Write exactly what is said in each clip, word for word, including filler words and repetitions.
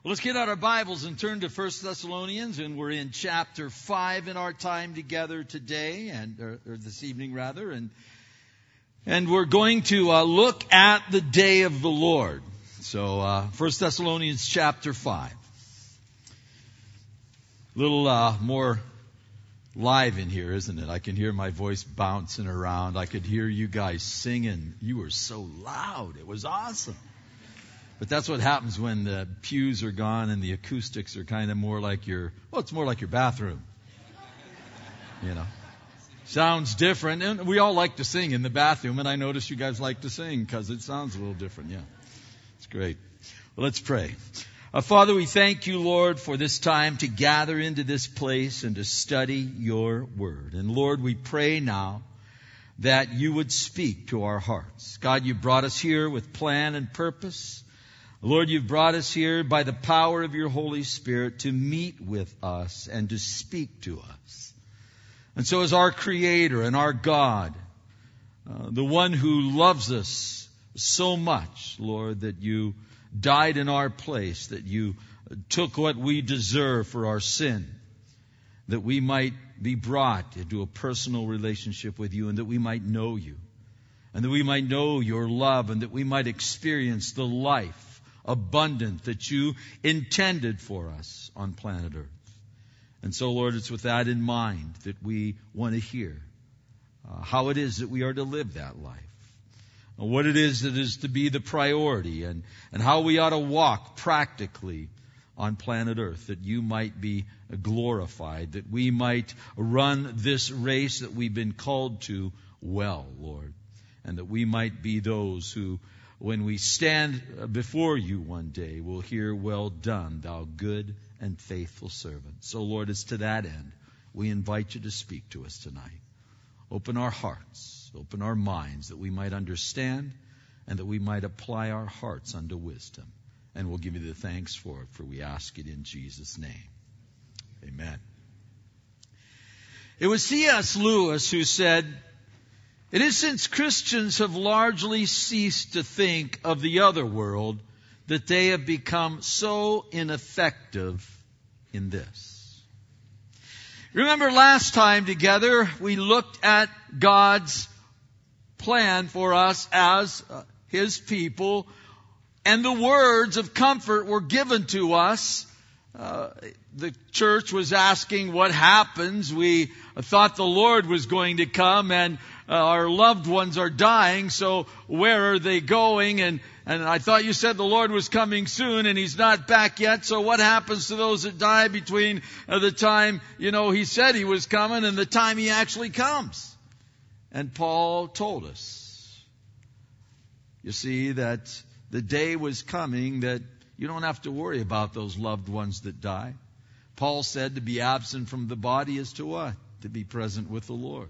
Well, let's get out our Bibles and turn to First Thessalonians, and we're in chapter five in our time together today, and or, or this evening rather, and and we're going to uh, look at the day of the Lord. So, uh, First Thessalonians chapter five, a little uh, more live in here, isn't it? I can hear my voice bouncing around. I could hear you guys singing. You were so loud; it was awesome. But that's what happens when the pews are gone and the acoustics are kind of more like your, well, it's more like your bathroom. You know. Sounds different. And we all like to sing in the bathroom, and I notice you guys like to sing because it sounds a little different. Yeah. It's great. Well, let's pray. Uh, Father, we thank you, Lord, for this time to gather into this place and to study your word. And Lord, we pray now that you would speak to our hearts. God, you brought us here with plan and purpose. Lord, you've brought us here by the power of your Holy Spirit to meet with us and to speak to us. And so as our Creator and our God, uh, the one who loves us so much, Lord, that you died in our place, that you took what we deserve for our sin, that we might be brought into a personal relationship with you and that we might know you, and that we might know your love, and that we might experience the life abundant that you intended for us on planet Earth. And so, Lord, it's with that in mind that we want to hear uh, how it is that we are to live that life, and what it is that is to be the priority, and, and how we ought to walk practically on planet Earth, that you might be glorified, that we might run this race that we've been called to well, Lord, and that we might be those who, when we stand before you one day, we'll hear, "Well done, thou good and faithful servant." So, Lord, it's to that end we invite you to speak to us tonight. Open our hearts, open our minds, that we might understand and that we might apply our hearts unto wisdom. And we'll give you the thanks for it, for we ask it in Jesus' name. Amen. It was C S Lewis who said, "It is since Christians have largely ceased to think of the other world that they have become so ineffective in this." Remember last time together we looked at God's plan for us as His people, and the words of comfort were given to us. Uh, the church was asking what happens. We thought the Lord was going to come, and uh, our loved ones are dying, so where are they going? And, and I thought you said the Lord was coming soon, and He's not back yet, so what happens to those that die between uh, the time, you know, He said He was coming and the time He actually comes? And Paul told us, you see, that the day was coming that you don't have to worry about those loved ones that die. Paul said to be absent from the body is to what? To be present with the Lord.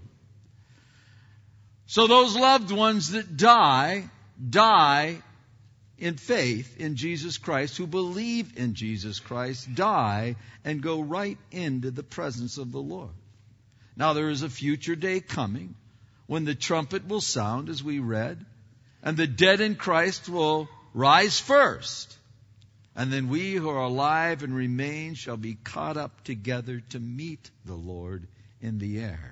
So those loved ones that die, die in faith in Jesus Christ, who believe in Jesus Christ, die and go right into the presence of the Lord. Now there is a future day coming when the trumpet will sound, as we read, and the dead in Christ will rise first. And then we who are alive and remain shall be caught up together to meet the Lord in the air.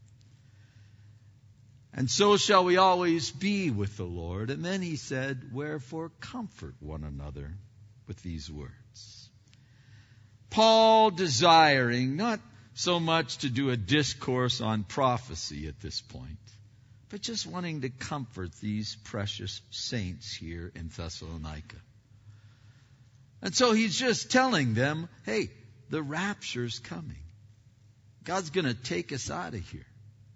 And so shall we always be with the Lord. And then he said, "Wherefore comfort one another with these words." Paul desiring not so much to do a discourse on prophecy at this point, but just wanting to comfort these precious saints here in Thessalonica. And so he's just telling them, hey, the rapture's coming. God's going to take us out of here.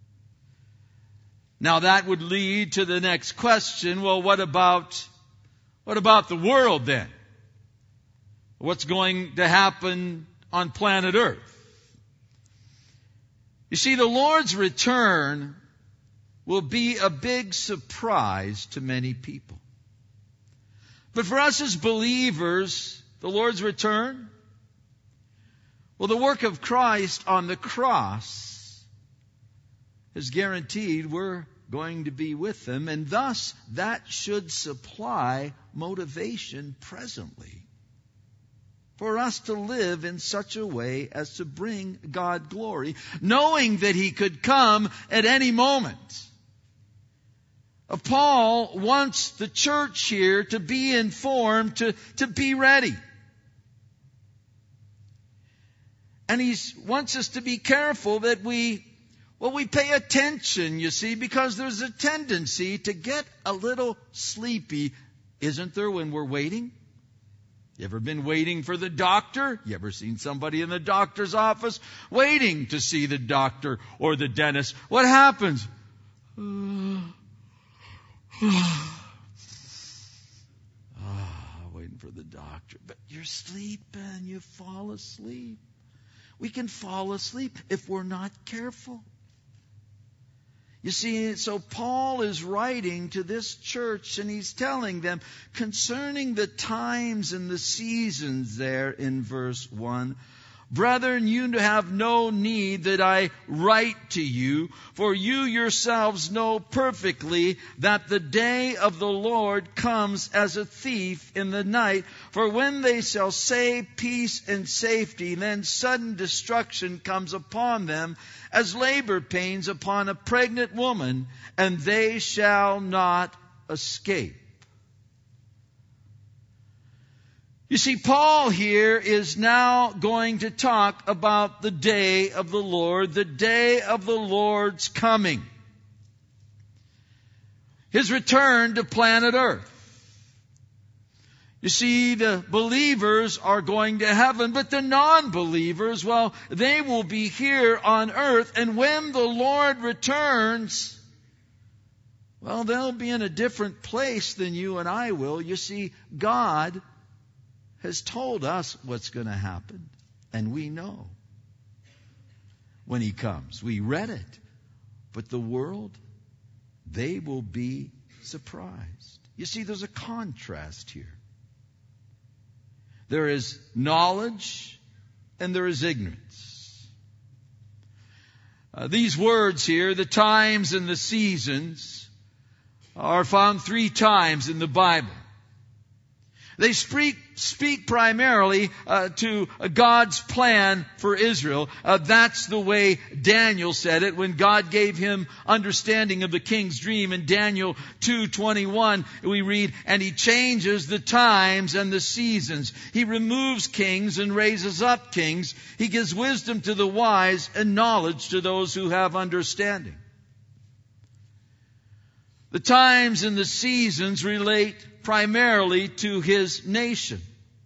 Now that would lead to the next question. Well, what about, what about the world then? What's going to happen on planet Earth? You see, the Lord's return will be a big surprise to many people. But for us as believers, the Lord's return, well, the work of Christ on the cross is guaranteed we're going to be with Him, and thus that should supply motivation presently. for us to live in such a way as to bring God glory, knowing that He could come at any moment. Paul wants the church here to be informed, to, to be ready. And he wants us to be careful that we, well, we pay attention, you see, because there's a tendency to get a little sleepy, isn't there, when we're waiting? You ever been waiting for the doctor? You ever seen somebody in the doctor's office waiting to see the doctor or the dentist? What happens? Ah, waiting for the doctor. But you're sleeping. You fall asleep. We can fall asleep if we're not careful. You see, so Paul is writing to this church, and he's telling them concerning the times and the seasons there in verse one. Brethren, you have no need that I write to you, for you yourselves know perfectly that the day of the Lord comes as a thief in the night. For when they shall say peace and safety, then sudden destruction comes upon them, as labor pains upon a pregnant woman, and they shall not escape. You see, Paul here is now going to talk about the day of the Lord, the day of the Lord's coming. His return to planet Earth. You see, the believers are going to heaven, but the non-believers, well, they will be here on earth. And when the Lord returns, well, they'll be in a different place than you and I will. You see, God has told us what's going to happen, and we know when He comes. We read it. But the world, they will be surprised. You see, there's a contrast here. There is knowledge and there is ignorance. Uh, these words here, the times and the seasons, are found three times in the Bible. They speak, speak primarily uh, to uh, God's plan for Israel. Uh, that's the way Daniel said it when God gave him understanding of the king's dream. In Daniel two twenty-one, we read, and He changes the times and the seasons. He removes kings and raises up kings. He gives wisdom to the wise and knowledge to those who have understanding. The times and the seasons relate primarily to His nation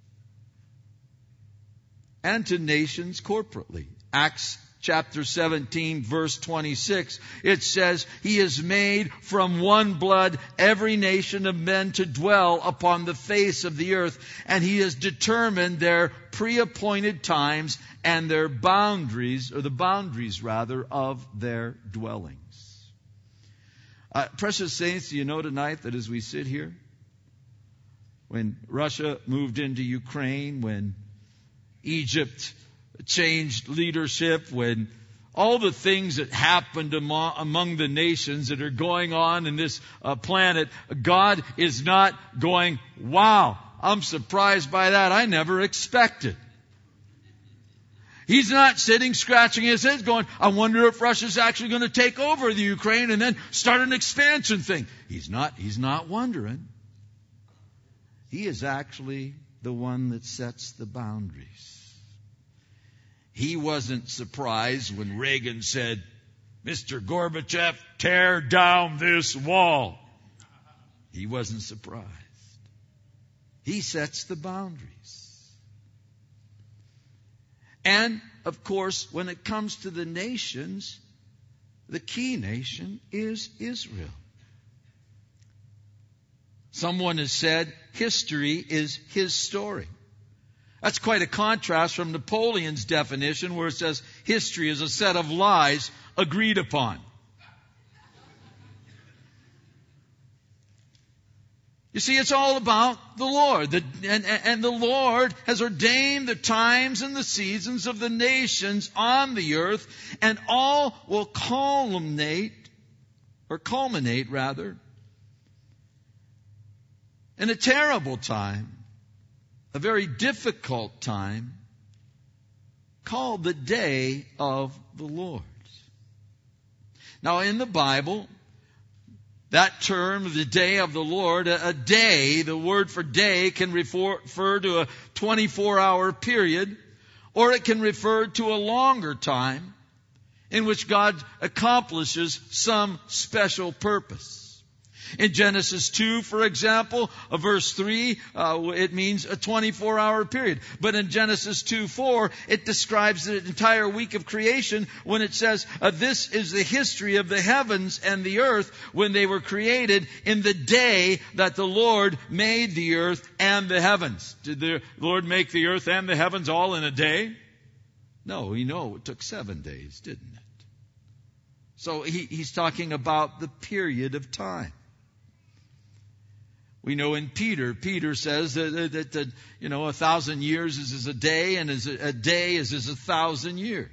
and to nations corporately. Acts chapter seventeen, verse twenty-six, it says, He has made from one blood every nation of men to dwell upon the face of the earth, and He has determined their pre-appointed times and their boundaries, or the boundaries rather, of their dwellings. Uh, precious saints, do you know tonight that as we sit here, when Russia moved into Ukraine, when Egypt changed leadership, when all the things that happened among, among the nations that are going on in this uh, planet, God is not going, wow, I'm surprised by that. I never expected. He's not sitting scratching his head going, I wonder if Russia's actually going to take over the Ukraine and then start an expansion thing. He's not, he's not wondering. He is actually the one that sets the boundaries. He wasn't surprised when Reagan said, Mister Gorbachev, tear down this wall. He wasn't surprised. He sets the boundaries. And, of course, when it comes to the nations, the key nation is Israel. Someone has said history is his story. That's quite a contrast from Napoleon's definition, where it says history is a set of lies agreed upon. You see, it's all about the Lord. The, and, and the Lord has ordained the times and the seasons of the nations on the earth, and all will culminate, or culminate rather, in a terrible time a very difficult time called the day of the Lord. Now, in the Bible, that term, the day of the Lord, a, a day, the word for day can refer, refer to a twenty-four hour period, or it can refer to a longer time in which God accomplishes some special purpose. In Genesis two, for example, uh, verse three, uh, it means a twenty-four hour period. But in Genesis two four, it describes the entire week of creation when it says, uh, this is the history of the heavens and the earth when they were created in the day that the Lord made the earth and the heavens. Did the Lord make the earth and the heavens all in a day? No, we know it took seven days, didn't it? So he, he's talking about the period of time. We know in Peter, Peter says that, that, that you know, a thousand years is as a day, and as a, a day is as a thousand years.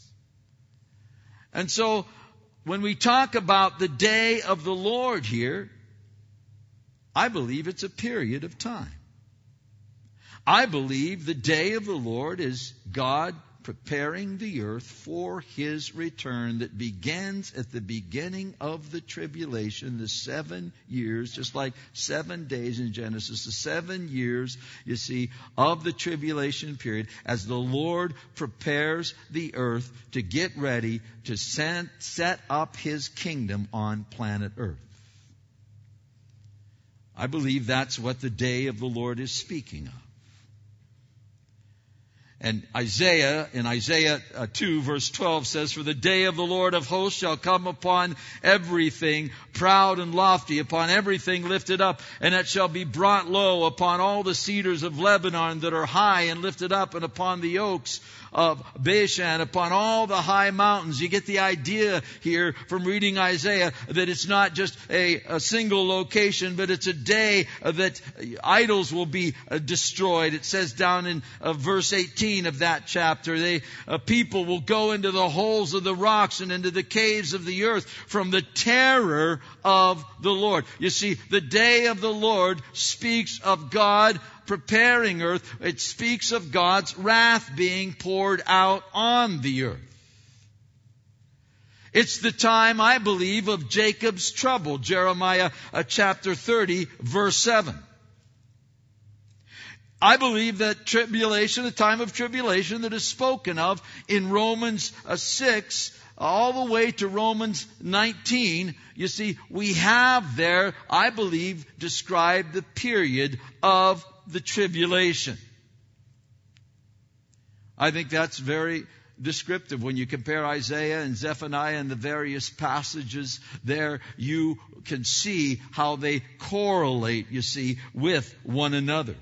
And so, when we talk about the day of the Lord here, I believe it's a period of time. I believe the day of the Lord is God preparing the earth for His return that begins at the beginning of the tribulation, the seven years, just like seven days in Genesis, the seven years, you see, of the tribulation period, as the Lord prepares the earth to get ready to send, set up His kingdom on planet earth. I believe that's what the day of the Lord is speaking of. And Isaiah, in Isaiah two, verse twelve says, for the day of the Lord of hosts shall come upon everything proud and lofty, upon everything lifted up, and it shall be brought low upon all the cedars of Lebanon that are high and lifted up, and upon the oaks of Bashan, upon all the high mountains. You get the idea here from reading Isaiah that it's not just a, a single location, but it's a day that idols will be destroyed. It says down in uh, verse eighteen of that chapter, they uh, people will go into the holes of the rocks and into the caves of the earth from the terror of the Lord. You see, the day of the Lord speaks of God preparing earth. It speaks of God's wrath being poured out on the earth. It's the time, I believe, of Jacob's trouble. Jeremiah uh, chapter thirty, verse seven. I believe that tribulation, the time of tribulation that is spoken of in Romans uh, six, all the way to Romans nineteen, you see, we have there, I believe, described the period of the tribulation. I think that's very descriptive. When you compare Isaiah and Zephaniah and the various passages there, you can see how they correlate, you see, with one another.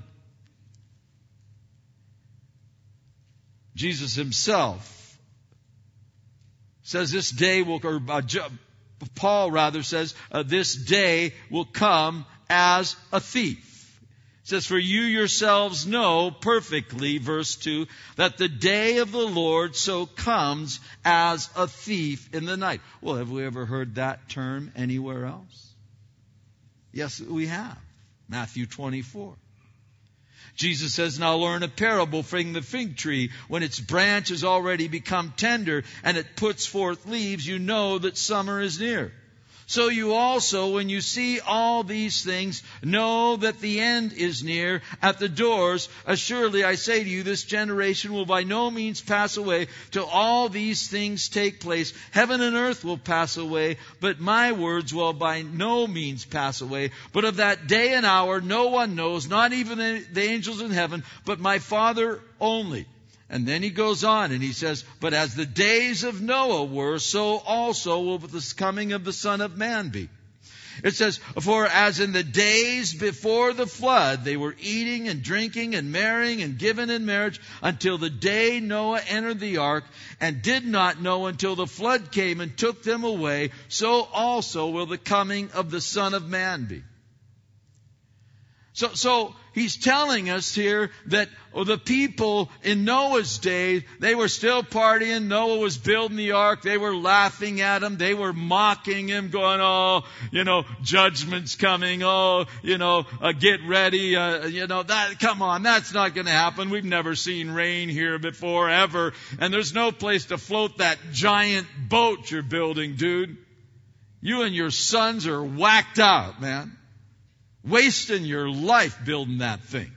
Jesus Himself says this day will, or uh, Paul rather says, uh, this day will come as a thief. It says, for you yourselves know perfectly, verse two, that the day of the Lord so comes as a thief in the night. Well, have we ever heard that term anywhere else? Yes, we have. Matthew twenty-four. Jesus says, now learn a parable from the fig tree. When its branch has already become tender and it puts forth leaves, you know that summer is near. So you also, when you see all these things, know that the end is near at the doors. Assuredly, I say to you, this generation will by no means pass away till all these things take place. Heaven and earth will pass away, but my words will by no means pass away. But of that day and hour no one knows, not even the angels in heaven, but my Father only. And then he goes on and he says, but as the days of Noah were, so also will the coming of the Son of Man be. It says, for as in the days before the flood, they were eating and drinking and marrying and given in marriage until the day Noah entered the ark, and did not know until the flood came and took them away, so also will the coming of the Son of Man be. So, so he's telling us here that oh, the people in Noah's day, they were still partying. Noah was building the ark. They were laughing at him. They were mocking him, going, oh, you know, judgment's coming. Oh, you know, uh, get ready. Uh, you know, that, come on, that's not going to happen. We've never seen rain here before, ever. And there's no place to float that giant boat you're building, dude. You and your sons are whacked out, man. Wasting your life building that thing.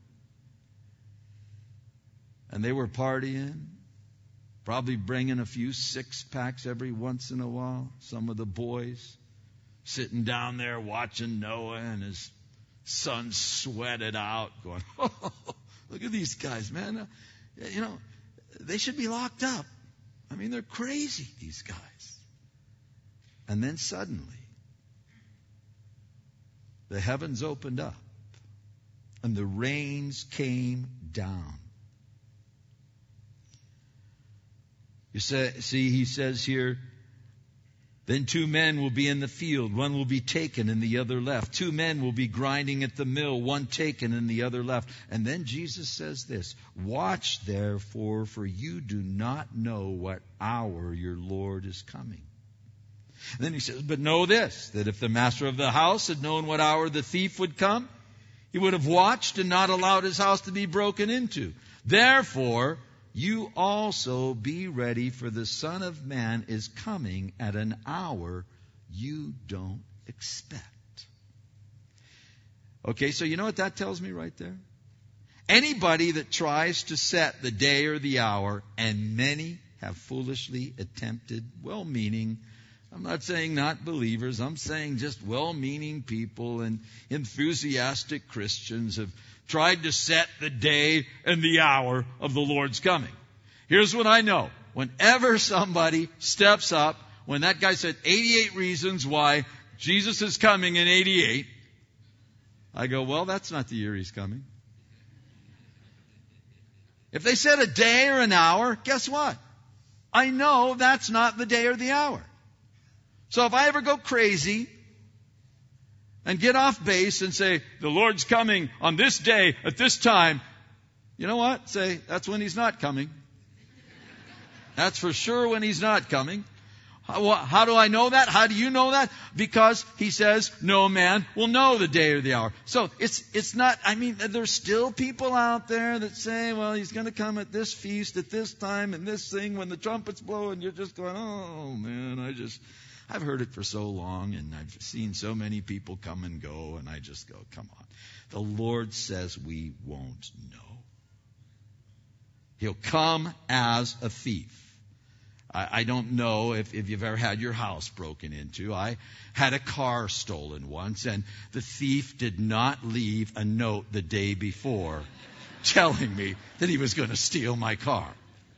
And they were partying, probably bringing a few six packs every once in a while. Some of the boys sitting down there watching Noah and his sons sweat it out, going, oh, look at these guys, man. Uh, you know, they should be locked up. I mean, they're crazy, these guys. And then suddenly, the heavens opened up, and the rains came down. You say, see, he says here, then two men will be in the field, one will be taken and the other left. Two men will be grinding at the mill, one taken and the other left. And then Jesus says this, watch therefore, for you do not know what hour your Lord is coming. And then he says, but know this, that if the master of the house had known what hour the thief would come, he would have watched and not allowed his house to be broken into. Therefore, you also be ready, for the Son of Man is coming at an hour you don't expect. Okay, so you know what that tells me right there? Anybody that tries to set the day or the hour, and many have foolishly attempted, well-meaning, I'm not saying not believers. I'm saying just well-meaning people and enthusiastic Christians have tried to set the day and the hour of the Lord's coming. Here's what I know. Whenever somebody steps up, when that guy said eighty-eight reasons why Jesus is coming in eighty-eight, I go, well, that's not the year he's coming. If they said a day or an hour, guess what? I know that's not the day or the hour. So if I ever go crazy and get off base and say, the Lord's coming on this day at this time, you know what? Say, that's when he's not coming. That's for sure when he's not coming. How, how do I know that? How do you know that? Because he says, no man will know the day or the hour. So it's it's not, I mean, there's still people out there that say, well, he's going to come at this feast, at this time, and this thing, when the trumpets blow, and you're just going, oh, man, I just... I've heard it for so long, and I've seen so many people come and go, and I just go, come on. The Lord says we won't know. He'll come as a thief. I, I don't know if, if you've ever had your house broken into. I had a car stolen once, and the thief did not leave a note the day before telling me that he was going to steal my car.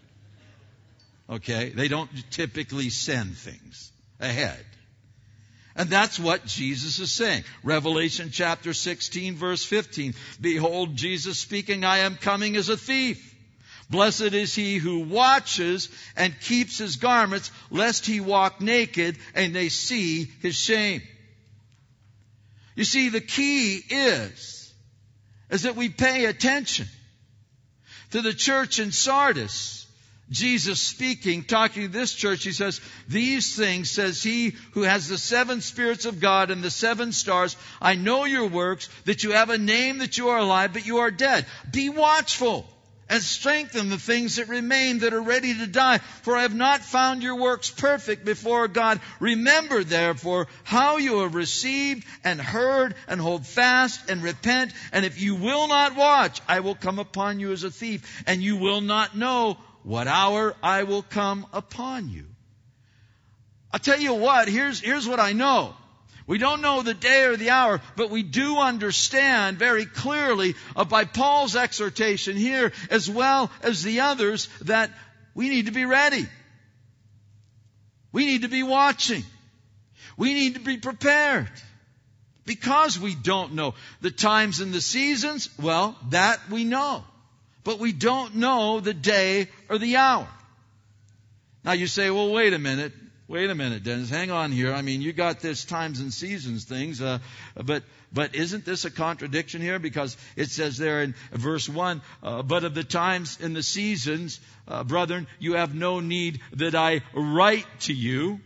Okay? They don't typically send things ahead. And that's what Jesus is saying. Revelation chapter sixteen, verse fifteen. Behold, Jesus speaking, I am coming as a thief. Blessed is he who watches and keeps his garments, lest he walk naked and they see his shame. You see, the key is, is that we pay attention to the church in Sardis. Jesus speaking, talking to this church, he says, these things says he who has the seven spirits of God and the seven stars. I know your works, that you have a name, that you are alive, but you are dead. Be watchful and strengthen the things that remain that are ready to die. For I have not found your works perfect before God. Remember, therefore, how you have received and heard, and hold fast and repent. And if you will not watch, I will come upon you as a thief, and you will not know what hour I will come upon you. I'll tell you what, here's, here's what I know. We don't know the day or the hour, but we do understand very clearly uh, by Paul's exhortation here, as well as the others, that we need to be ready. We need to be watching. We need to be prepared. Because we don't know the times and the seasons, well, that we know. But we don't know the day or the hour. Now you say, well, wait a minute. Wait a minute, Dennis. Hang on here. I mean, you got this times and seasons things, uh, but but isn't this a contradiction here? Because it says there in verse one, uh, but of the times and the seasons, uh, brethren, you have no need that I write to you.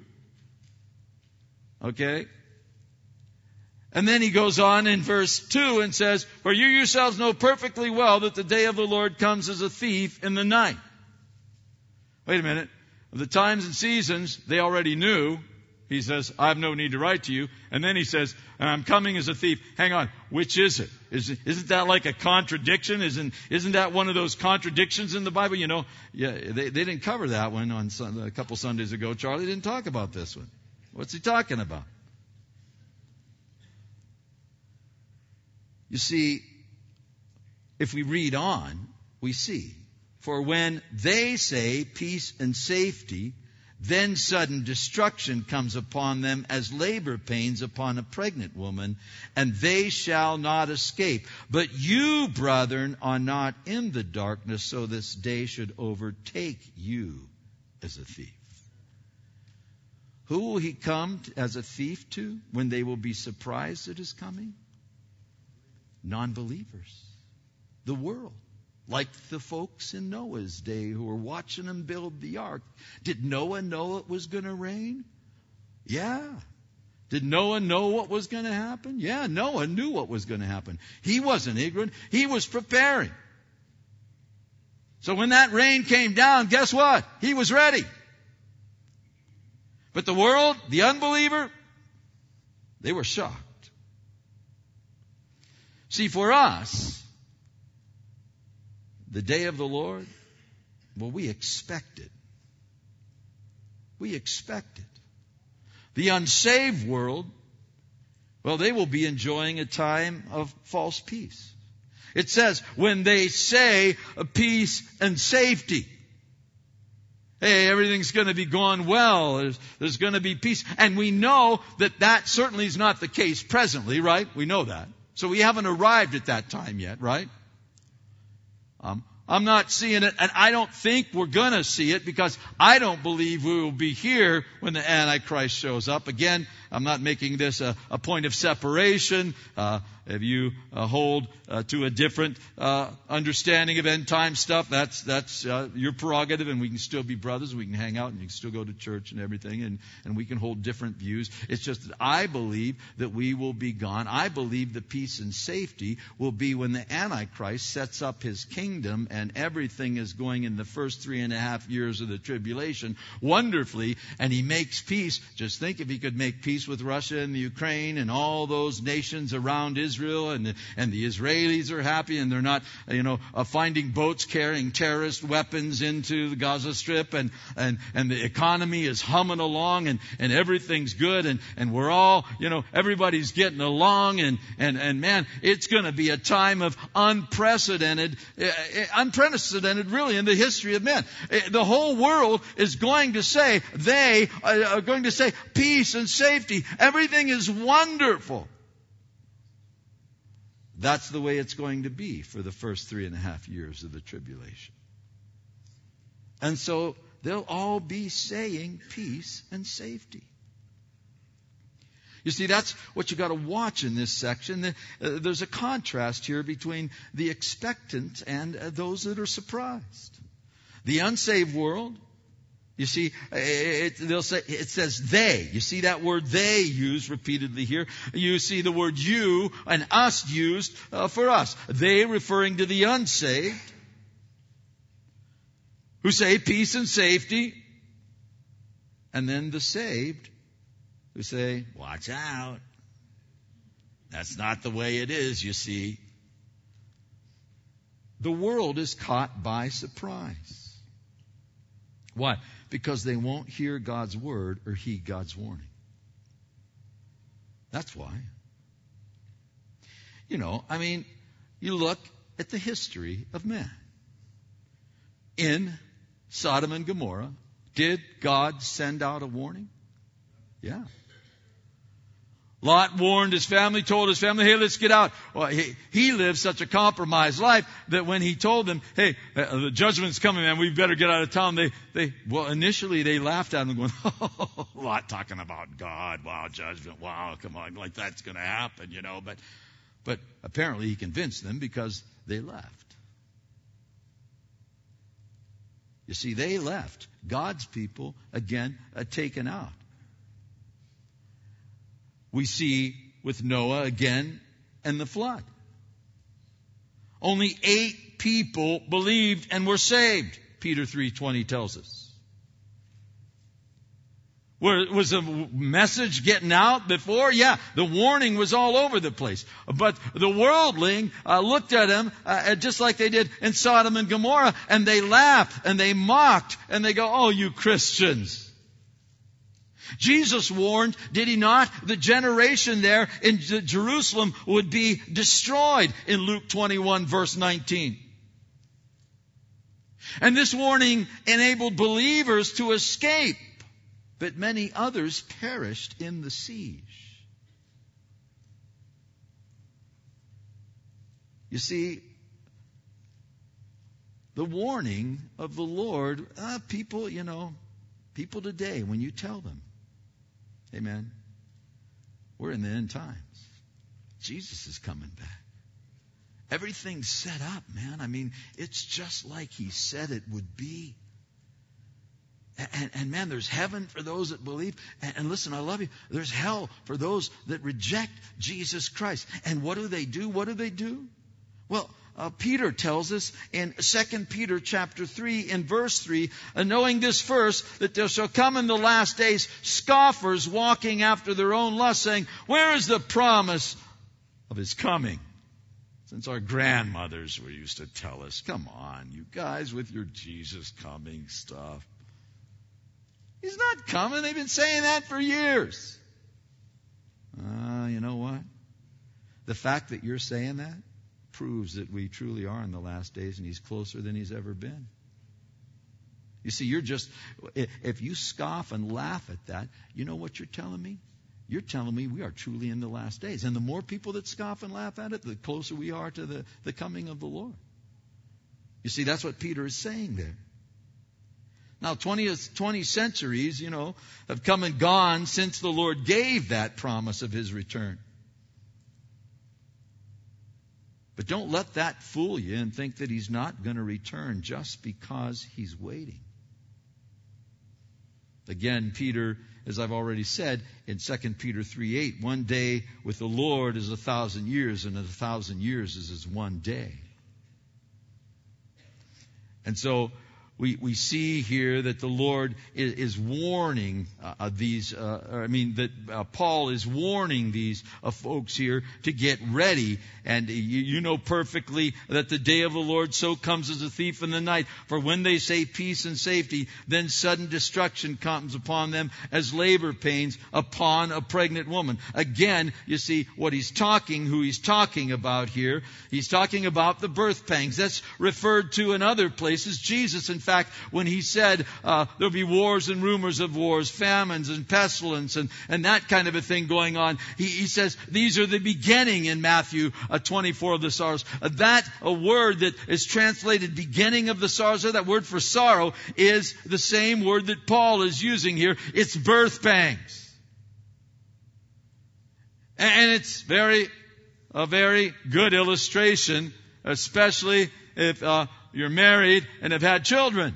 Okay? And then he goes on in verse two and says, for you yourselves know perfectly well that the day of the Lord comes as a thief in the night. Wait a minute. The times and seasons, they already knew. He says, I have no need to write to you. And then he says, and I'm coming as a thief. Hang on, which is it? Is, isn't that like a contradiction? Isn't, isn't that one of those contradictions in the Bible? You know, yeah, they, they didn't cover that one on Sunday, a couple Sundays ago. Charlie didn't talk about this one. What's he talking about? You see, if we read on, we see. For when they say peace and safety, then sudden destruction comes upon them as labor pains upon a pregnant woman, and they shall not escape. But you, brethren, are not in the darkness, so this day should overtake you as a thief. Who will he come as a thief to when they will be surprised at his coming? Non-believers. The world. Like the folks in Noah's day who were watching him build the ark. Did Noah know it was going to rain? Yeah. Did Noah know what was going to happen? Yeah, Noah knew what was going to happen. He wasn't ignorant. He was preparing. So when that rain came down, guess what? He was ready. But the world, the unbeliever, they were shocked. See, for us, the day of the Lord, well, we expect it. We expect it. The unsaved world, well, they will be enjoying a time of false peace. It says, when they say peace and safety. Hey, everything's going to be going well. There's, there's going to be peace. And we know that that certainly is not the case presently, right? We know that. So we haven't arrived at that time yet, right? Um, I'm not seeing it, and I don't think we're going to see it because I don't believe we will be here when the Antichrist shows up. Again, I'm not making this a, a point of separation. Uh, if you uh, hold uh, to a different uh, understanding of end time stuff, that's that's uh, your prerogative, and we can still be brothers. We can hang out, and you can still go to church and everything, and, and we can hold different views. It's just that I believe that we will be gone. I believe the peace and safety will be when the Antichrist sets up his kingdom, and everything is going in the first three and a half years of the tribulation wonderfully, and he makes peace. Just think if he could make peace with Russia and the Ukraine and all those nations around Israel, and the, and the Israelis are happy, and they're not, you know, uh, finding boats carrying terrorist weapons into the Gaza Strip, and and and the economy is humming along, and and everything's good, and and we're all, you know, everybody's getting along, and and and man, it's going to be a time of unprecedented, uh, unprecedented, really, in the history of men. The whole world is going to say, they are going to say, peace and safety. Everything is wonderful. That's the way it's going to be for the first three and a half years of the tribulation. And so they'll all be saying peace and safety. You see, that's what you got to watch in this section. There's a contrast here between the expectant and those that are surprised. The unsaved world, you see, it, they'll say, it says they. You see that word they used repeatedly here. You see the word you and us used uh, for us. They referring to the unsaved who say peace and safety. And then the saved who say, watch out. That's not the way it is, you see. The world is caught by surprise. Why? Because they won't hear God's word or heed God's warning. That's why. You know, I mean, you look at the history of man. In Sodom and Gomorrah, did God send out a warning? Yeah. Lot warned his family, told his family, hey, let's get out. Well, he, he lived such a compromised life that when he told them, hey, uh, the judgment's coming, man, we better get out of town, they, they, well, initially they laughed at him going, oh, Lot talking about God, wow, judgment, wow, come on, like that's going to happen, you know. But, but apparently he convinced them because they left. You see, they left. God's people, again, uh, taken out. We see with Noah again and the flood. Only eight people believed and were saved, Peter three twenty tells us. Was the message getting out before? Yeah, the warning was all over the place. But the worldling uh, looked at him uh, just like they did in Sodom and Gomorrah, and they laughed and they mocked and they go, oh, you Christians. Jesus warned, did he not? The generation there in Jerusalem would be destroyed in Luke twenty-one verse nineteen. And this warning enabled believers to escape, but many others perished in the siege. You see, the warning of the Lord, uh, people, you know, people today, when you tell them, amen, we're in the end times. Jesus is coming back. Everything's set up, man. I mean, it's just like he said it would be. And, and man, there's heaven for those that believe. And, and listen, I love you. There's hell for those that reject Jesus Christ. And what do they do? What do they do? Well, uh, Peter tells us in Second Peter chapter three in verse three, uh, knowing this first, that there shall come in the last days scoffers walking after their own lust, saying, where is the promise of his coming? Since our grandmothers were used to tell us, come on, you guys with your Jesus coming stuff. He's not coming. They've been saying that for years. Uh, you know what? The fact that you're saying that proves that we truly are in the last days and he's closer than he's ever been. You see, you're just, if you scoff and laugh at that, you know what you're telling me? You're telling me we are truly in the last days. And the more people that scoff and laugh at it, the closer we are to the, the coming of the Lord. You see, that's what Peter is saying there. Now, twentieth, twenty centuries, you know, have come and gone since the Lord gave that promise of his return. But don't let that fool you and think that he's not going to return just because he's waiting. Again, Peter, as I've already said, in Second Peter three eight, one day with the Lord is a thousand years, and a thousand years is as one day. And so, We we see here that the Lord is, is warning uh, these, uh, I mean, that uh, Paul is warning these uh, folks here to get ready. And you, you know perfectly that the day of the Lord so comes as a thief in the night. For when they say peace and safety, then sudden destruction comes upon them as labor pains upon a pregnant woman. Again, you see what he's talking, who he's talking about here. He's talking about the birth pangs. That's referred to in other places. Jesus, in fact, when he said uh, there'll be wars and rumors of wars, famines and pestilence and, and that kind of a thing going on, he, he says these are the beginning in Matthew uh, twenty-four of the sorrows. Uh, that a word that is translated beginning of the sorrows, or that word for sorrow, is the same word that Paul is using here. It's birth pangs. And, and it's very, a very good illustration, especially if uh, you're married and have had children.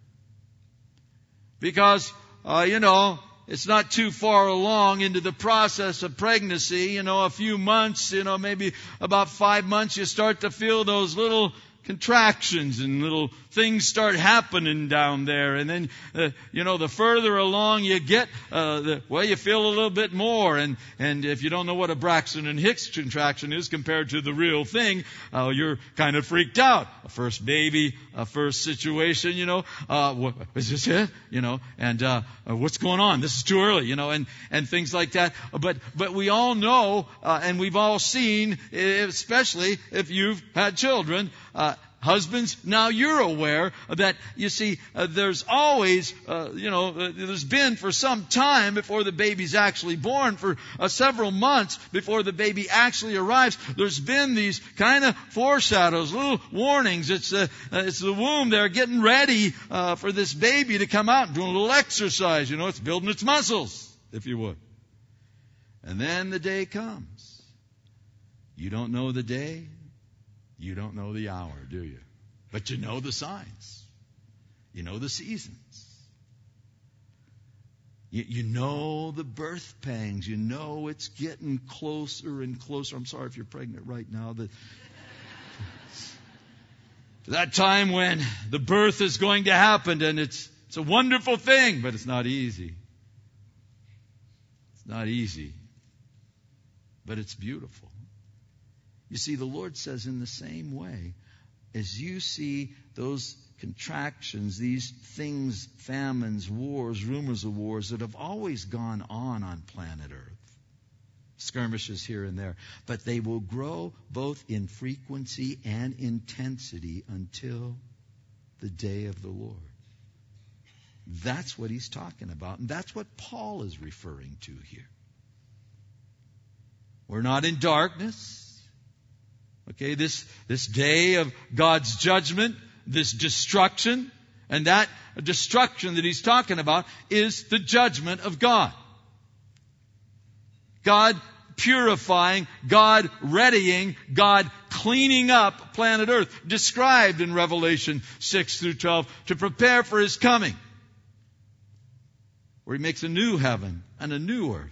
Because, uh, you know, it's not too far along into the process of pregnancy. You know, a few months, you know, maybe about five months, you start to feel those little contractions and little things start happening down there. And then, uh, you know, the further along you get, uh, the, well, you feel a little bit more. And, and if you don't know what a Braxton and Hicks contraction is compared to the real thing, uh, you're kind of freaked out. A first baby, a first situation, you know, uh, what, is this it? You know, and, uh, what's going on? This is too early, you know, and, and things like that. But, but we all know, uh, and we've all seen, especially if you've had children, uh, Husbands, now you're aware that, you see, uh, there's always, uh, you know, uh, there's been for some time before the baby's actually born, for uh, several months before the baby actually arrives, there's been these kind of foreshadows, little warnings. It's, uh, uh, it's the womb there getting ready uh, for this baby to come out and doing a little exercise. You know, it's building its muscles, if you would. And then the day comes. You don't know the day. You don't know the hour, do you? But you know the signs. You know the seasons. You, you know the birth pangs. You know it's getting closer and closer. I'm sorry if you're pregnant right now. That, that time when the birth is going to happen, and it's, it's a wonderful thing, but it's not easy. It's not easy, but it's beautiful. You see, the Lord says in the same way, as you see those contractions, these things, famines, wars, rumors of wars that have always gone on on planet Earth, skirmishes here and there, but they will grow both in frequency and intensity until the day of the Lord. That's what he's talking about, and that's what Paul is referring to here. We're not in darkness. Okay, this, this day of God's judgment, this destruction, and that destruction that he's talking about is the judgment of God. God purifying, God readying, God cleaning up planet Earth, described in Revelation six through twelve, to prepare for his coming, where he makes a new heaven and a new earth.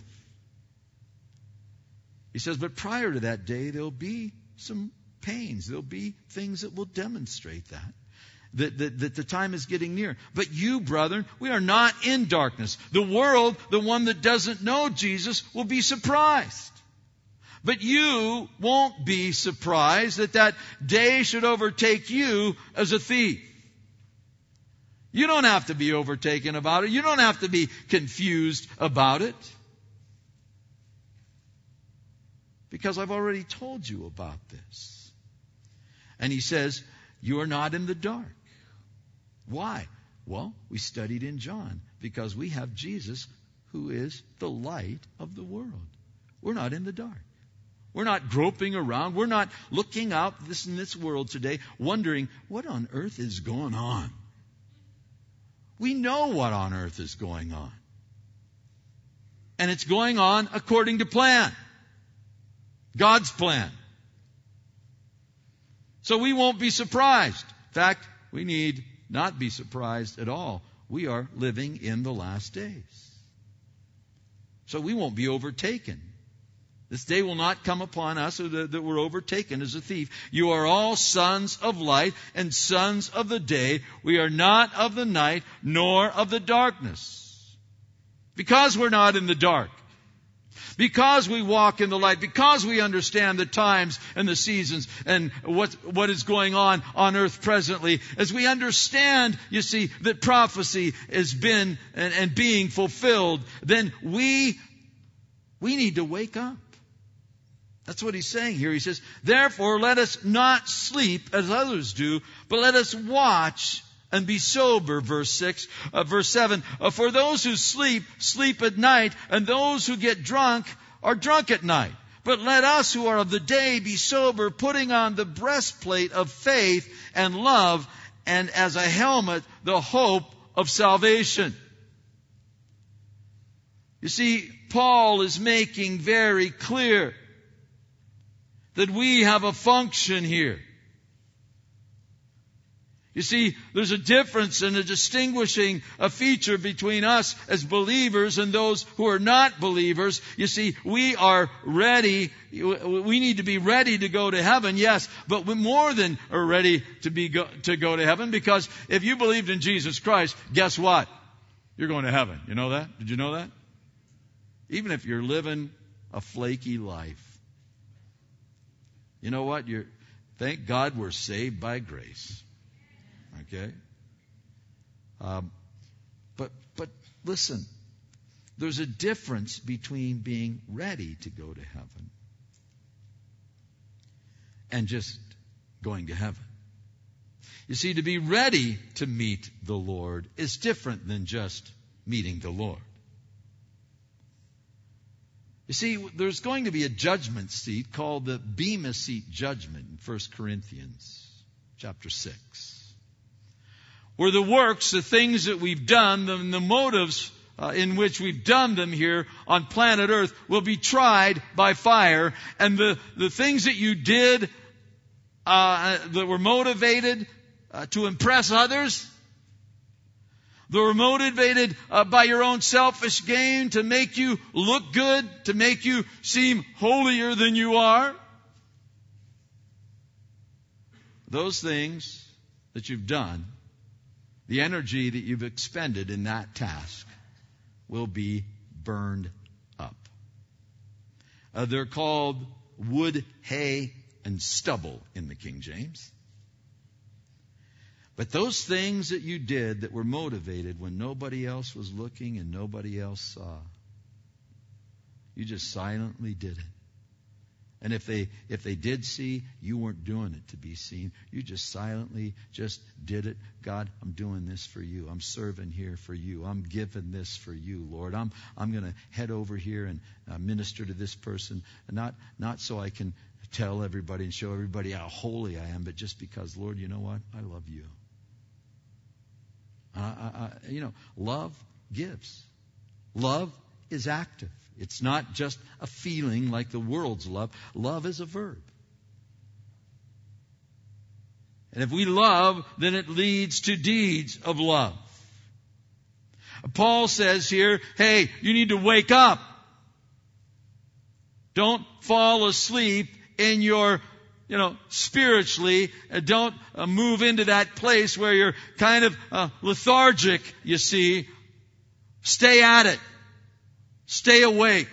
He says, but prior to that day, there'll be some pains. There'll be things that will demonstrate that. That, that, that the time is getting near. But you, brethren, we are not in darkness. The world, the one that doesn't know Jesus, will be surprised. But you won't be surprised that that day should overtake you as a thief. You don't have to be overtaken about it. You don't have to be confused about it. Because I've already told you about this. And he says, you are not in the dark. Why? Well, we studied in John, because we have Jesus, who is the light of the world. We're not in the dark. We're not groping around. We're not looking out this in this world today, wondering what on earth is going on. We know what on earth is going on. And it's going on according to plan. God's plan. So we won't be surprised. In fact, we need not be surprised at all. We are living in the last days. So we won't be overtaken. This day will not come upon us so that, that we're overtaken as a thief. You are all sons of light and sons of the day. We are not of the night nor of the darkness. Because we're not in the dark. Because we walk in the light, because we understand the times and the seasons and what, what is going on on earth presently, as we understand, you see, that prophecy has been and, and being fulfilled, then we, we need to wake up. That's what he's saying here. He says, therefore let us not sleep as others do, but let us watch and be sober, verse six, uh, verse seven. Uh, for those who sleep, sleep at night, and those who get drunk are drunk at night. But let us who are of the day be sober, putting on the breastplate of faith and love, and as a helmet, the hope of salvation. You see, Paul is making very clear that we have a function here. You see, there's a difference and a distinguishing a feature between us as believers and those who are not believers. You see, we are ready. We need to be ready to go to heaven, yes, but we're more than are ready to be go, to go to heaven, because if you believed in Jesus Christ, guess what? You're going to heaven. You know that? Did you know that? Even if you're living a flaky life. You know what? You're, thank God we're saved by grace. Okay? Um, but but listen, there's a difference between being ready to go to heaven and just going to heaven. You see, to be ready to meet the Lord is different than just meeting the Lord. You see, there's going to be a judgment seat called the Bema Seat judgment in First Corinthians chapter six. Where the works, the things that we've done, the, the motives uh, in which we've done them here on planet Earth will be tried by fire. And the, the things that you did uh, that were motivated uh, to impress others, that were motivated uh, by your own selfish gain to make you look good, to make you seem holier than you are. Those things that you've done, the energy that you've expended in that task will be burned up. Uh, they're called wood, hay, and stubble in the King James. But those things that you did that were motivated when nobody else was looking and nobody else saw, you just silently did it. And if they if they did see, you weren't doing it to be seen. You just silently just did it. God, I'm doing this for you. I'm serving here for you. I'm giving this for you, Lord. I'm I'm going to head over here and uh, minister to this person, not not so I can tell everybody and show everybody how holy I am, but just because, Lord, you know what? I love you. I, I, you know, love gives. Love is active. It's not just a feeling like the world's love. Love is a verb. And if we love, then it leads to deeds of love. Paul says here, hey, you need to wake up. Don't fall asleep in your, you know, spiritually. Uh, don't uh, move into that place where you're kind of uh, lethargic, you see. Stay at it. Stay awake.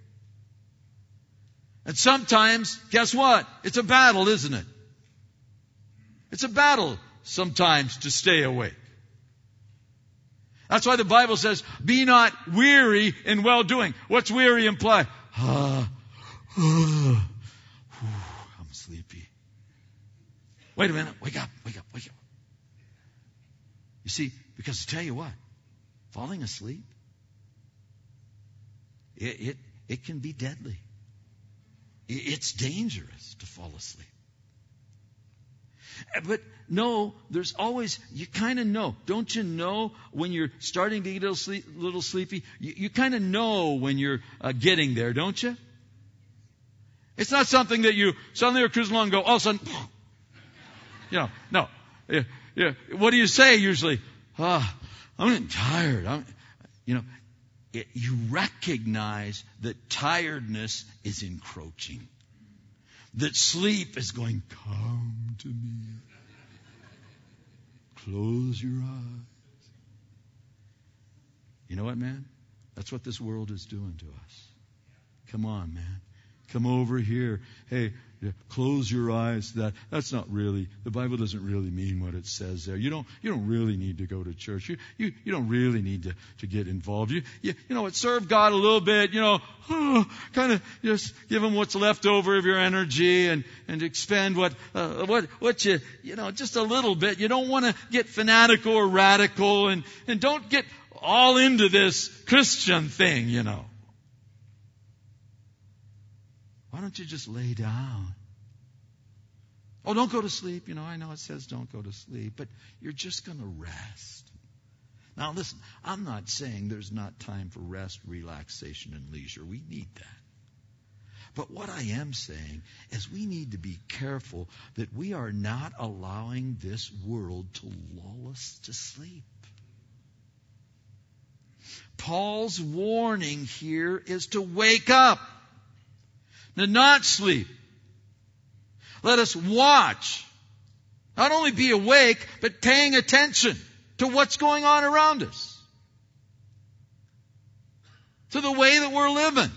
And sometimes, guess what? It's a battle, isn't it? It's a battle sometimes to stay awake. That's why the Bible says, be not weary in well-doing. What's weary imply? Ah, ah, I'm sleepy. Wait a minute. Wake up, wake up, wake up. You see, because to tell you what, falling asleep, It, it, it can be deadly. It's dangerous to fall asleep. But no, there's always, you kind of know. Don't you know when you're starting to get a little, sleep, little sleepy? You, you kind of know when you're uh, getting there, don't you? It's not something that you suddenly are cruising along and go, all of a sudden, you know, no. Yeah, yeah. What do you say usually? Ah, oh, I'm getting tired. I'm, you know, It, you recognize that tiredness is encroaching. That sleep is going, come to me. Close your eyes. You know what, man? That's what this world is doing to us. Come on, man. Come over here. Hey, close your eyes. That that's not really, the Bible doesn't really mean what it says there. You don't you don't really need to go to church. You you, you don't really need to, to get involved. You, you you know what, serve God a little bit, you know, oh, kind of just give him what's left over of your energy and, and expend what uh, what what you you know, just a little bit. You don't want to get fanatical or radical, and, and don't get all into this Christian thing, you know. Why don't you just lay down? Oh, don't go to sleep. You know, I know it says don't go to sleep, but you're just going to rest. Now, listen, I'm not saying there's not time for rest, relaxation, and leisure. We need that. But what I am saying is we need to be careful that we are not allowing this world to lull us to sleep. Paul's warning here is to wake up. To not sleep. Let us watch. Not only be awake, but paying attention to what's going on around us. To the way that we're living.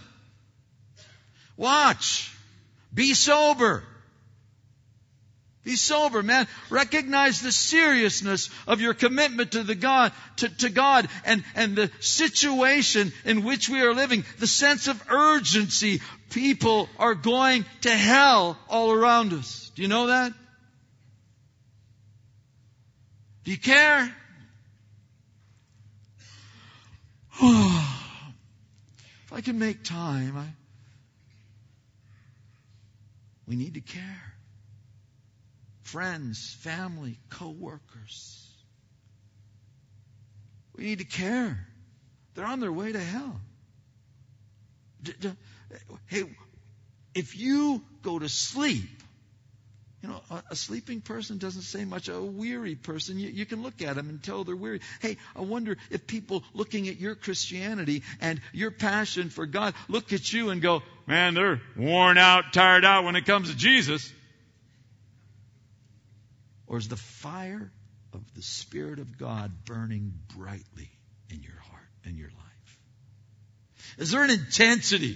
Watch. Be sober. Be sober, man. Recognize the seriousness of your commitment to the God, to, to God and, and the situation in which we are living. The sense of urgency. People are going to hell all around us. Do you know that? Do you care? If I can make time, I, we need to care. Friends, family, co-workers. We need to care. They're on their way to hell. D- d- hey, if you go to sleep, you know, a, a sleeping person doesn't say much. A weary person, you, you can look at them and tell they're weary. Hey, I wonder if people looking at your Christianity and your passion for God look at you and go, man, they're worn out, tired out when it comes to Jesus. Or is the fire of the Spirit of God burning brightly in your heart and your life? Is there an intensity?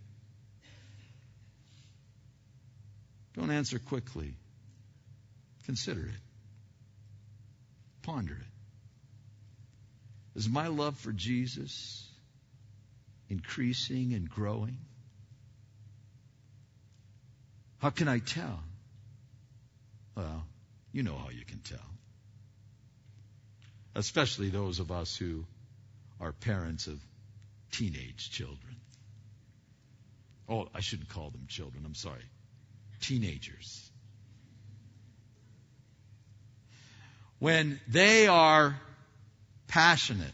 Don't answer quickly. Consider it. Ponder it. Is my love for Jesus increasing and growing? How can I tell? Well, you know how you can tell. Especially those of us who are parents of teenage children. Oh, I shouldn't call them children. I'm sorry. Teenagers. When they are passionate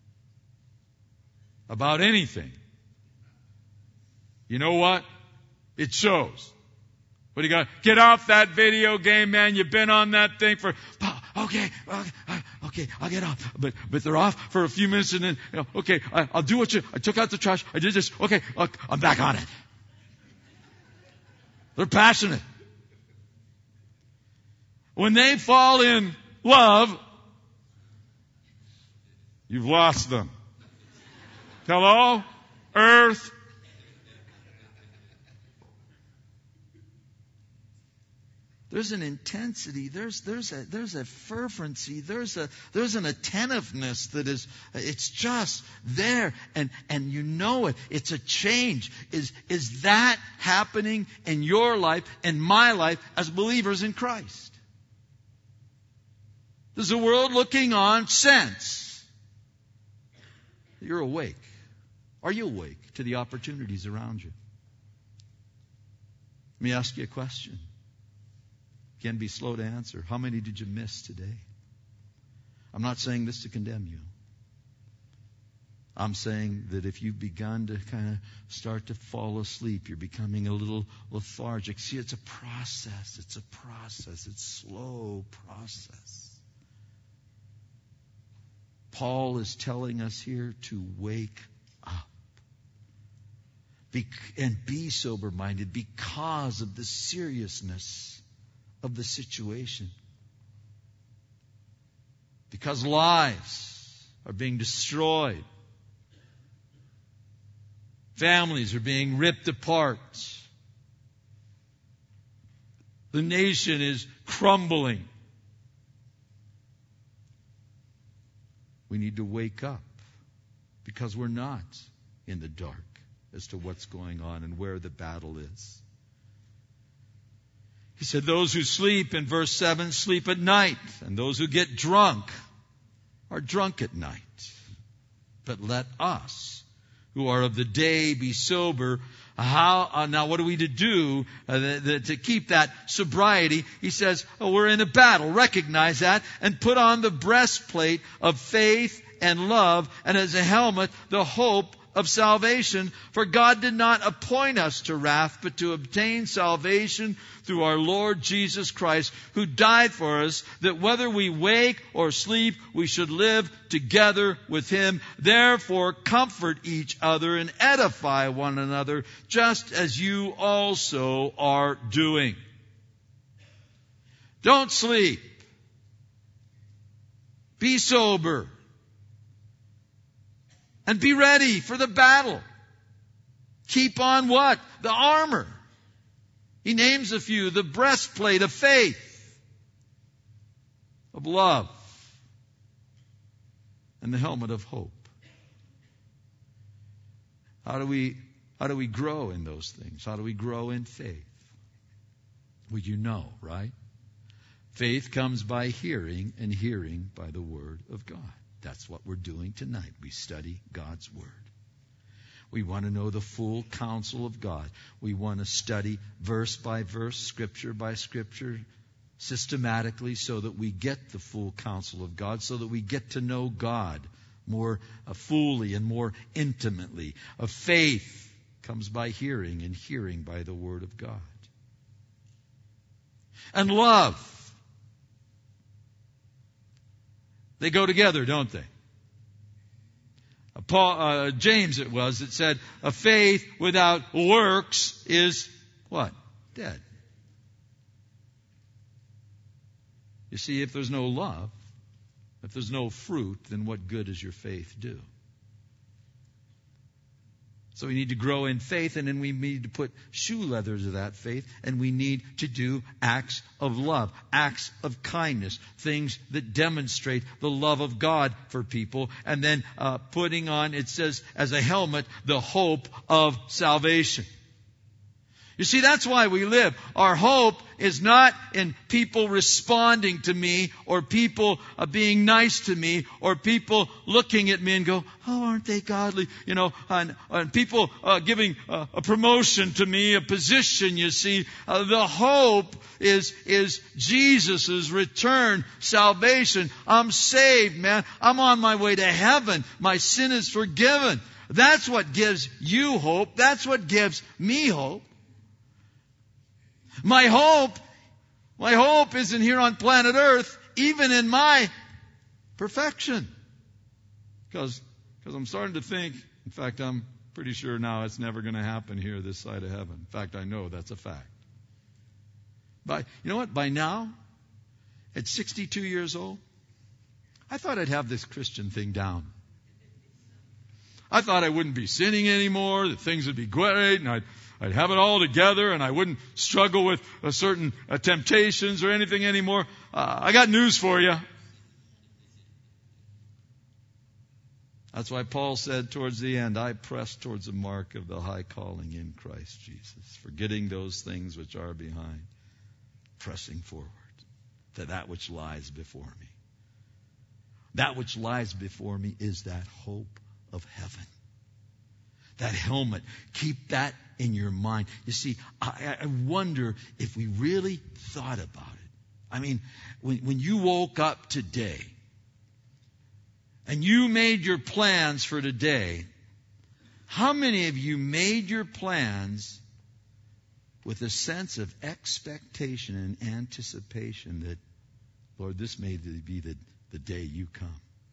about anything, you know what? It shows. What do you got? Get off that video game, man. You've been on that thing for, okay, okay, okay, I'll get off. But, but they're off for a few minutes and then, you know, okay, I, I'll do what you, I took out the trash. I did this. Okay, I'm back on it. They're passionate. When they fall in love, you've lost them. Hello? Earth? There's an intensity, there's there's a there's a fervency, there's a there's an attentiveness that is it's just there and and you know it. It's a change. Is is that happening in your life, in my life, as believers in Christ? Does the world looking on sense that you're awake? Are you awake to the opportunities around you? Let me ask you a question. Again, be slow to answer. How many did you miss today? I'm not saying this to condemn you. I'm saying that if you've begun to kind of start to fall asleep, you're becoming a little lethargic. See, it's a process. It's a process. It's a slow process. Paul is telling us here to wake up. Be, and be sober-minded because of the seriousness of the situation. Because lives are being destroyed. Families are being ripped apart. The nation is crumbling. We need to wake up because we're not in the dark as to what's going on and where the battle is. He said, those who sleep, in verse seven, sleep at night. And those who get drunk are drunk at night. But let us, who are of the day, be sober. How, uh, now what are we to do uh, the, the, to keep that sobriety? He says, oh, we're in a battle. Recognize that. And put on the breastplate of faith and love. And as a helmet, the hope of salvation. For God did not appoint us to wrath, but to obtain salvation through our Lord Jesus Christ, who died for us, that whether we wake or sleep, we should live together with Him. Therefore, comfort each other and edify one another, just as you also are doing. Don't sleep. Be sober. And be ready for the battle. Keep on what? The armor. He names a few. The breastplate of faith, of love, and the helmet of hope. How do we, how do we grow in those things? How do we grow in faith? Well, you know, right? Faith comes by hearing, and hearing by the Word of God. That's what we're doing tonight. We study God's Word. We want to know the full counsel of God. We want to study verse by verse, scripture by scripture, systematically, so that we get the full counsel of God, so that we get to know God more uh, fully and more intimately. A faith comes by hearing, and hearing by the Word of God. And love. They go together, don't they? Paul, uh, James it was, that said, a faith without works is what? Dead. You see, if there's no love, if there's no fruit, then what good does your faith do? So we need to grow in faith, and then we need to put shoe leather to that faith, and we need to do acts of love, acts of kindness, things that demonstrate the love of God for people, and then uh, putting on, it says, as a helmet, the hope of salvation. You see, that's why we live. Our hope is not in people responding to me, or people uh, being nice to me, or people looking at me and go, oh, aren't they godly? You know, and, and people uh, giving uh, a promotion to me, a position, you see. Uh, the hope is, is Jesus' return, salvation. I'm saved, man. I'm on my way to heaven. My sin is forgiven. That's what gives you hope. That's what gives me hope. My hope, my hope isn't here on planet Earth, even in my perfection. Because, because I'm starting to think, in fact, I'm pretty sure now it's never going to happen here this side of heaven. In fact, I know that's a fact. By, you know what? By now, at sixty-two years old, I thought I'd have this Christian thing down. I thought I wouldn't be sinning anymore, that things would be great, and I'd I'd have it all together, and I wouldn't struggle with uh, certain uh, temptations or anything anymore. Uh, I got news for you. That's why Paul said towards the end, I press towards the mark of the high calling in Christ Jesus, forgetting those things which are behind, pressing forward to that which lies before me. That which lies before me is that hope of heaven. That helmet. Keep that in your mind. You see, I, I wonder if we really thought about it. I mean, when, when you woke up today and you made your plans for today, how many of you made your plans with a sense of expectation and anticipation that, Lord, this may be the, the day you come?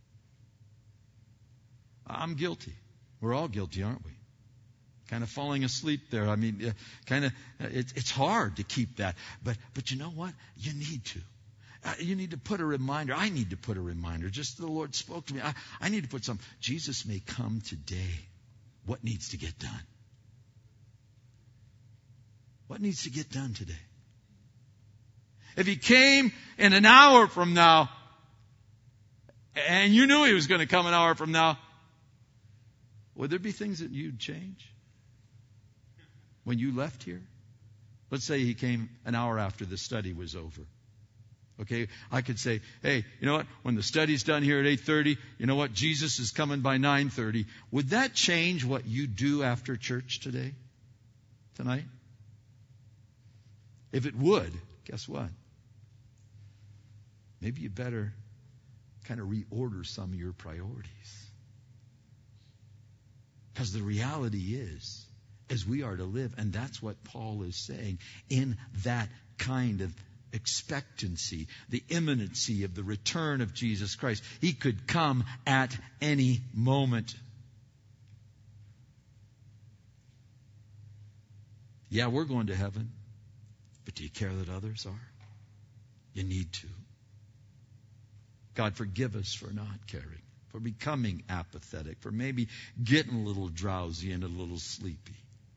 I'm guilty. We're all guilty, aren't we? Kind of falling asleep there. I mean, uh, kind of, uh, it, it's hard to keep that. But, but you know what? You need to. Uh, you need to put a reminder. I need to put a reminder. Just the Lord spoke to me. I, I need to put some. Jesus may come today. What needs to get done? What needs to get done today? If He came in an hour from now, and you knew He was going to come an hour from now, would there be things that you'd change when you left here? Let's say He came an hour after the study was over. Okay, I could say, hey, you know what? When the study's done here at eight thirty, you know what? Jesus is coming by nine thirty. Would that change what you do after church today? Tonight? If it would, guess what? Maybe you better kind of reorder some of your priorities. Because the reality is, as we are to live, and that's what Paul is saying, in that kind of expectancy, the imminency of the return of Jesus Christ. He could come at any moment. Yeah, we're going to heaven, but do you care that others are? You need to. God, forgive us for not caring, for becoming apathetic, for maybe getting a little drowsy and a little sleepy.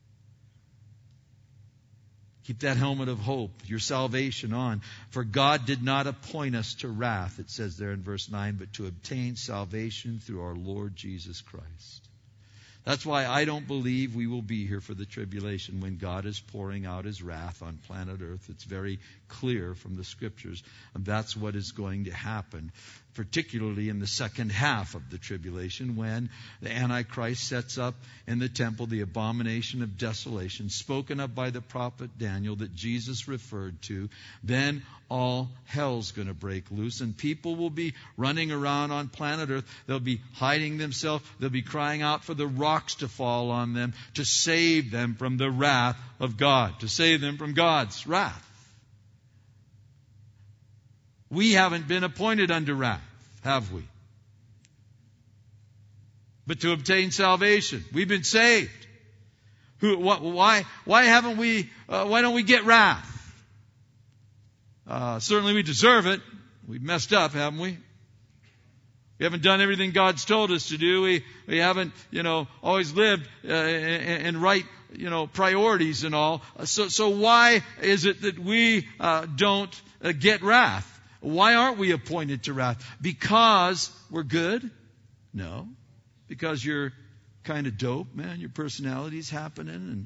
Keep that helmet of hope, your salvation on. For God did not appoint us to wrath, it says there in verse nine, but to obtain salvation through our Lord Jesus Christ. That's why I don't believe we will be here for the tribulation when God is pouring out His wrath on planet Earth. It's very clear from the Scriptures. And that's what is going to happen, particularly in the second half of the tribulation when the Antichrist sets up in the temple the abomination of desolation spoken of by the prophet Daniel that Jesus referred to. Then all hell's going to break loose, and people will be running around on planet Earth. They'll be hiding themselves. They'll be crying out for the rocks to fall on them to save them from the wrath of God, to save them from God's wrath. We haven't been appointed unto wrath, have we? But to obtain salvation. We've been saved. Who? What, why? Why haven't we? Uh, why don't we get wrath? Uh, certainly we deserve it. We've messed up, haven't we? We haven't done everything God's told us to do. We we haven't, you know, always lived uh, in, in right, you know, priorities and all. So so why is it that we uh, don't uh, get wrath? Why aren't we appointed to wrath? Because we're good? No. Because you're kind of dope, man. Your personality's happening. And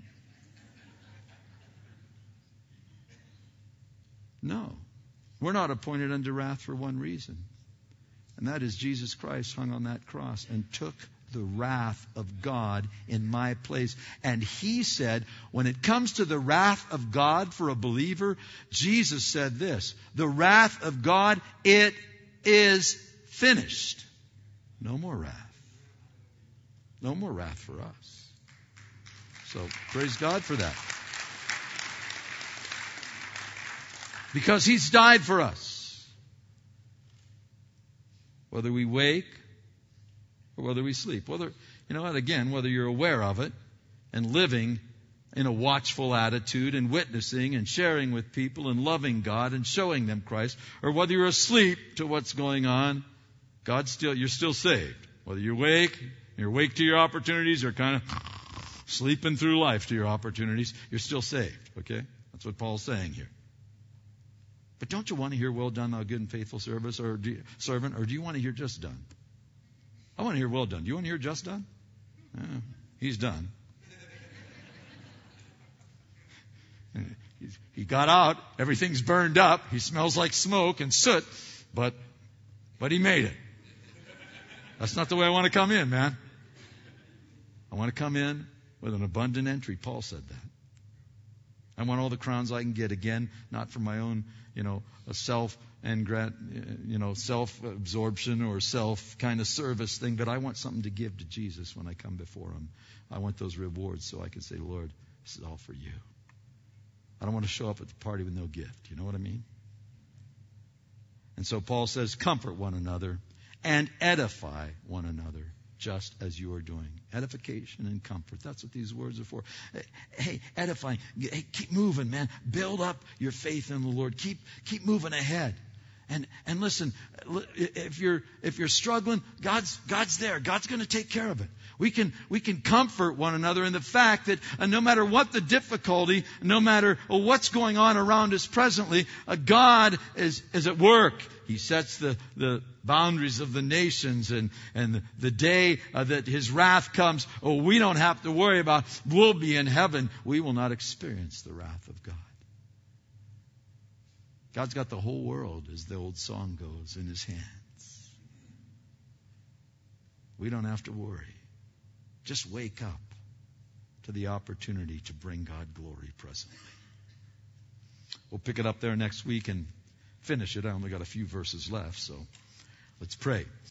no. We're not appointed unto wrath for one reason. And that is Jesus Christ hung on that cross and took the wrath of God in my place. And He said, when it comes to the wrath of God for a believer, Jesus said this, the wrath of God, it is finished. No more wrath. No more wrath for us. So praise God for that. Because He's died for us. Whether we wake or whether we sleep. Whether, you know what, again, whether you're aware of it and living in a watchful attitude and witnessing and sharing with people and loving God and showing them Christ, or whether you're asleep to what's going on, God still, you're still saved. Whether you're awake, you're awake to your opportunities, or kind of sleeping through life to your opportunities, you're still saved. Okay? That's what Paul's saying here. But don't you want to hear, well done, thou good and faithful service, or do you, servant, or do you want to hear just done? I want to hear well done. Do you want to hear just done? Uh, he's done. He got out. Everything's burned up. He smells like smoke and soot, but but he made it. That's not the way I want to come in, man. I want to come in with an abundant entry. Paul said that. I want all the crowns I can get. Again, not for my own, you know, self and you know, self-absorption or self kind of service thing, but I want something to give to Jesus when I come before Him. I want those rewards so I can say, Lord, this is all for you. I don't want to show up at the party with no gift. You know what I mean? And so Paul says, comfort one another and edify one another, just as you are doing. Edification and comfort. That's what these words are for. Hey, edifying. Hey, keep moving, man. Build up your faith in the Lord. Keep keep moving ahead. And and listen, if you're if you're struggling, God's God's there. God's going to take care of it. We can we can comfort one another in the fact that uh, no matter what the difficulty, no matter uh, what's going on around us presently, uh, God is is at work. He sets the, the boundaries of the nations, and, and the, the day uh, that His wrath comes, oh, we don't have to worry about. We'll be in heaven. We will not experience the wrath of God. God's got the whole world, as the old song goes, in His hands. We don't have to worry. Just wake up to the opportunity to bring God glory presently. We'll pick it up there next week and finish it. I only got a few verses left, so let's pray.